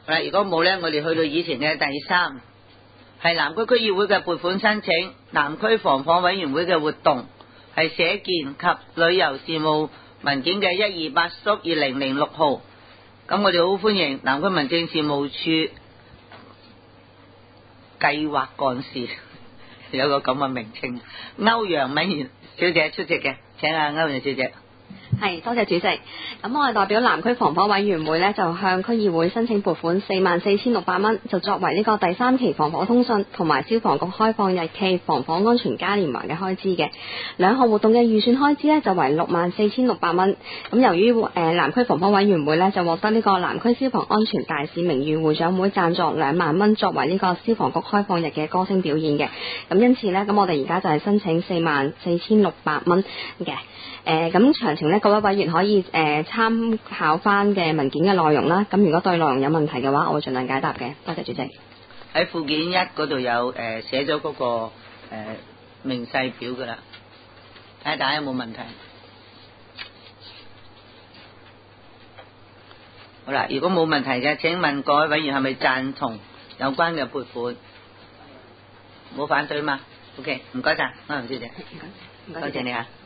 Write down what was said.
好啦，如果冇呢，我哋去到以前嘅第3，係南區區議會嘅撥款申請，南區防火委員會嘅活動，係社建及旅遊事務文件嘅128/2006號。咁我哋好歡迎南區民政事務處計劃幹事，有個咁嘅名稱，歐陽敏小姐出席嘅，請歐陽小姐。 係，多謝主席。咁我係代表南區防火委員會呢，就向區議會申請撥款44,600蚊，就作為呢個第3期防火通訊同埋消防局開放日期防火安全嘉年華嘅開支嘅。兩項活動嘅預算開支呢，就為64,600蚊。咁由於南區防火委員會呢，就獲得呢個南區消防安全大使名譽會長會贊助2萬蚊，作為呢個消防局開放日嘅歌聲表演嘅。咁因此呢，咁我哋而家就係申請44,600蚊嘅。咁詳情呢，各位委員可以參考翻嘅文件嘅內容啦。咁如果對內容有問題嘅話，我會盡量解答嘅。多謝主席。 喺附件1嗰度有寫咗嗰個明細表噶啦，睇下大家有冇問題。好啦，如果冇問題嘅，請問各位委員係咪贊同有關嘅撥款？冇反對嘛？ OK， 唔該晒，歐陽小姐，多謝你啊。